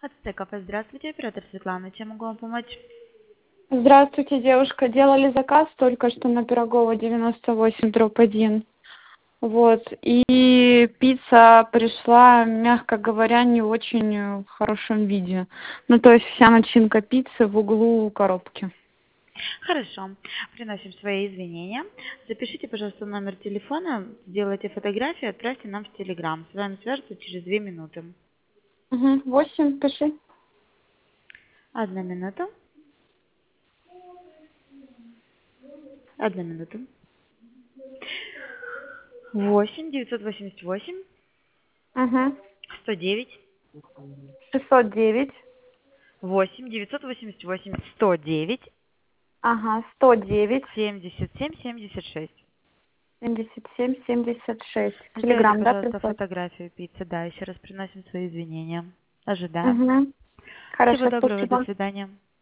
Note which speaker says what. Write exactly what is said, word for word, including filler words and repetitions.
Speaker 1: Ацтеков, здравствуйте, оператор Светлана, чем могу вам помочь?
Speaker 2: Здравствуйте, девушка. Делали заказ только что на Пирогова девяносто восемь дробь один. Вот. И пицца пришла, мягко говоря, не очень э, в хорошем виде. Ну, то есть вся начинка пиццы в углу коробки.
Speaker 1: Хорошо, приносим свои извинения. Запишите, пожалуйста, номер телефона, сделайте фотографию, отправьте нам в Телеграм. С вами свяжутся через две минуты.
Speaker 2: Угу. Восемь, пиши.
Speaker 1: Одна минута. Одна минута. Восемь девятьсот восемьдесят восемь
Speaker 2: Угу.
Speaker 1: сто девять.
Speaker 2: шестьсот девять.
Speaker 1: Восемь девятьсот восемьдесят восемь сто девять
Speaker 2: Ага, сто девять.
Speaker 1: семьдесят семь семьдесят шесть.
Speaker 2: семьдесят семь семьдесят шесть.
Speaker 1: Сделайте,
Speaker 2: Телеграм, да,
Speaker 1: пожалуйста,
Speaker 2: прислать?
Speaker 1: фотографию пиццы. Да, еще раз приносим свои извинения. Ожидаем.
Speaker 2: Угу.
Speaker 1: Всего
Speaker 2: Хорошо,
Speaker 1: доброго, до
Speaker 2: спасибо.
Speaker 1: свидания.